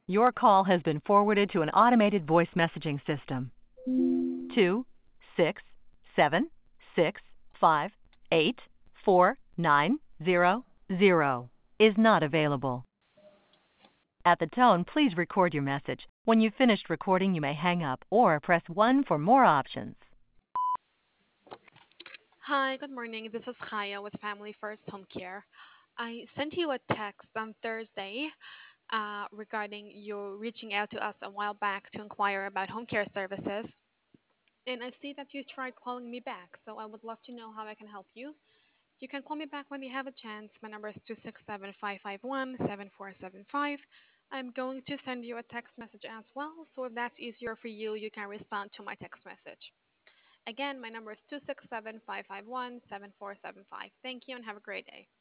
Your call has been forwarded to an automated voice messaging system. 26765849000 is not available. At the tone, please record your message. When you've finished recording, you may hang up or press 1 for more options. Hi, good morning. This is Kaya with Family First Home Care. I sent you a text on Thursday regarding you reaching out to us a while back to inquire about home care services. And I see that you tried calling me back, so I would love to know how I can help you. You can call me back when you have a chance. My number is 267-551-7475. I'm going to send you a text message as well, so if that's easier for you, you can respond to my text message. Again, my number is 267-551-7475. Thank you and have a great day.